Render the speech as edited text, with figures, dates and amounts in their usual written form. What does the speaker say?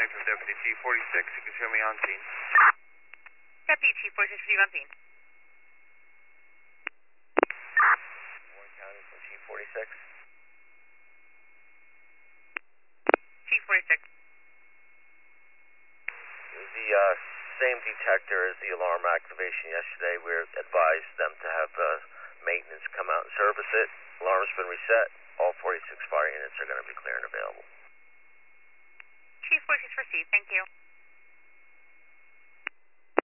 from Deputy Chief 46. You can show me on scene. Deputy Chief 46, you on scene. Warren County from Chief 46. Chief 46. It was the same detector as the alarm activation yesterday. We advised them to have maintenance come out and service it. Alarm's been reset. All 46 fire units are going to be clear and available. Chief 46 received. Thank you.